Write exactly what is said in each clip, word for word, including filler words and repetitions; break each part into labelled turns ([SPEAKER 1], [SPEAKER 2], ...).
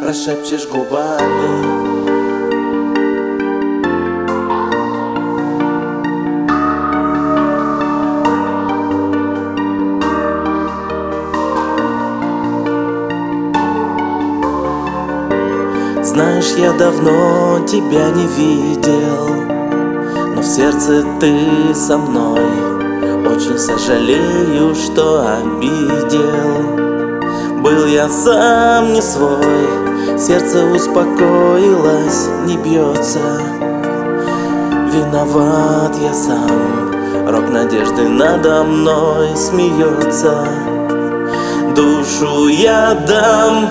[SPEAKER 1] прошепчешь губами. Знаешь, я давно тебя не видел, но в сердце ты со мной. Очень сожалею, что обидел. Был я сам не свой, сердце успокоилось, не бьется. Виноват я сам, рок надежды надо мной смеется. Душу я дам.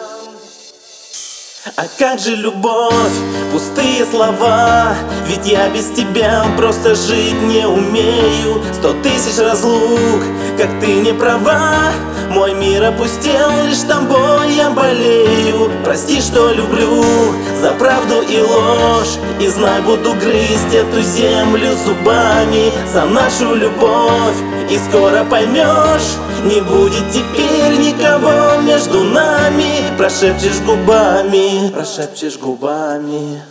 [SPEAKER 1] А как же любовь, пустые слова, ведь я без тебя просто жить не умею. Сто тысяч разлук, как ты не права, мой мир опустел, лишь тобой я болею. Прости, что люблю за правду и ложь, и знай, буду грызть эту землю зубами за нашу любовь. И скоро поймешь, не будет теперь никого между нами. Прошепчешь губами, прошепчешь губами.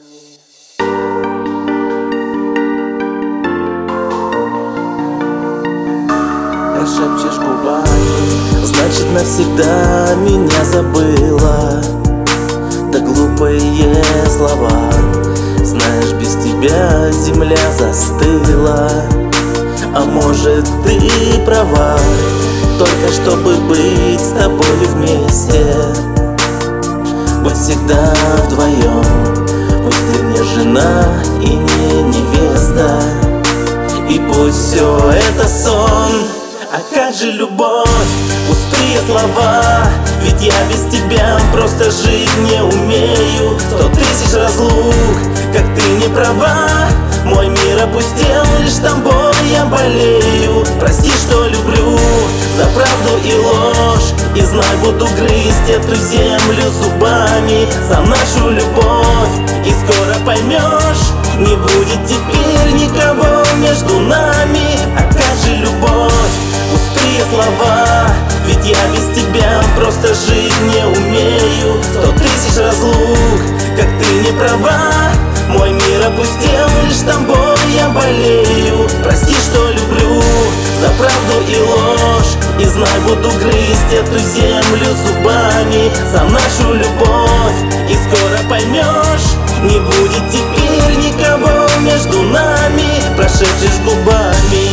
[SPEAKER 1] Прошепчешь губами. Значит, навсегда меня забыла. Да глупые слова. Знаешь, без тебя земля застыла. А может, ты права, только чтобы быть с тобой вместе. Будь всегда вдвоем, пусть ты не жена и не невеста. И пусть все это сон. А как же любовь, пустые слова, ведь я без тебя просто жить не умею. Сто тысяч разлук, как ты не права, мой мир опустел, лишь тобой я болею. Прости, что люблю за правду и ложь, и знай, буду грызть эту землю зубами за нашу любовь. И скоро поймешь, не будет теперь никого между нами. А как же любовь, пустые слова, ведь я без тебя просто жить не умею. Сто тысяч разлук, как ты не права, мой мир опустел, лишь тобой я болею. Прости, что люблю за правду и ложь, и знай, буду грызть эту землю зубами за нашу любовь. И скоро поймешь, не будет теперь никого между нами. Прошепчешь губами.